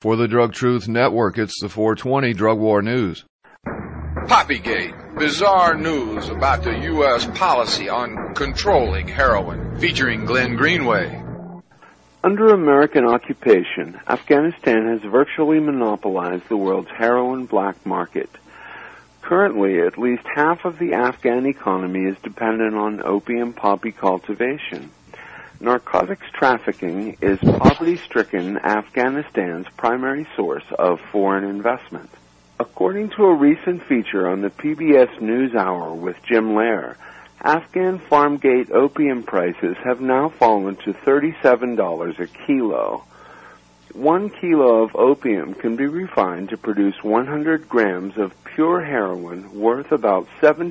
For the Drug Truth Network, it's the 420 Drug War News. Poppygate, bizarre news about the U.S. policy on controlling heroin, featuring Glenn Greenway. Under American occupation, Afghanistan has virtually monopolized the world's heroin black market. Currently, at least half of the Afghan economy is dependent on opium poppy cultivation. Narcotics trafficking is poverty-stricken Afghanistan's primary source of foreign investment. According to a recent feature on the PBS NewsHour with Jim Lehrer, Afghan farm gate opium prices have now fallen to $37 a kilo. 1 kilo of opium can be refined to produce 100 grams of pure heroin worth about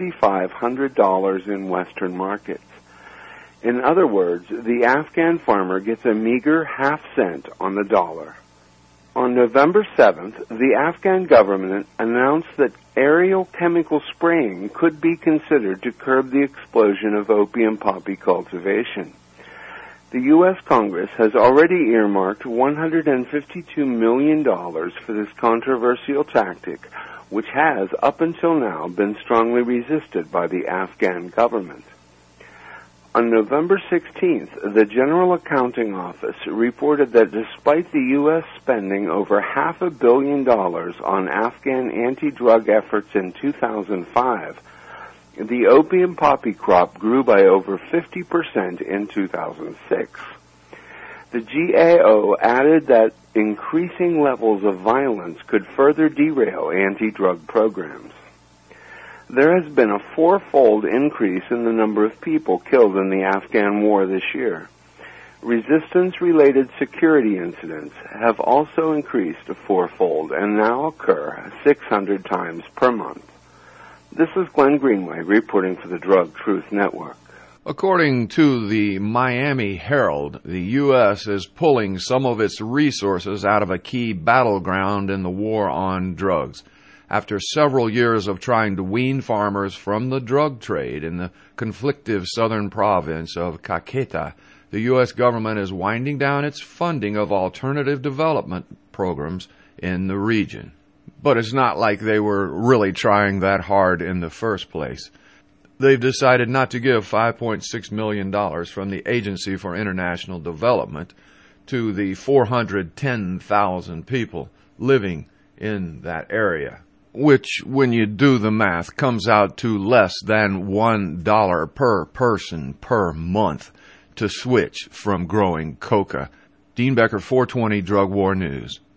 $7,500 in Western markets. In other words, the Afghan farmer gets a meager half cent on the dollar. On November 7th, the Afghan government announced that aerial chemical spraying could be considered to curb the explosion of opium poppy cultivation. The U.S. Congress has already earmarked $152 million for this controversial tactic, which has, up until now, been strongly resisted by the Afghan government. On November 16th, the General Accounting Office reported that despite the U.S. spending over $500 million on Afghan anti-drug efforts in 2005, the opium poppy crop grew by over 50% in 2006. The GAO added that increasing levels of violence could further derail anti-drug programs. There has been a fourfold increase in the number of people killed in the Afghan war this year. Resistance-related security incidents have also increased fourfold and now occur 600 times per month. This is Glenn Greenway reporting for the Drug Truth Network. According to the Miami Herald, the U.S. is pulling some of its resources out of a key battleground in the war on drugs. After several years of trying to wean farmers from the drug trade in the conflictive southern province of Caqueta, the U.S. government is winding down its funding of alternative development programs in the region. But it's not like they were really trying that hard in the first place. They've decided not to give $5.6 million from the Agency for International Development to the 410,000 people living in that area, which, when you do the math, comes out to less than $1 per person per month to switch from growing coca. Dean Becker, 420 Drug War News.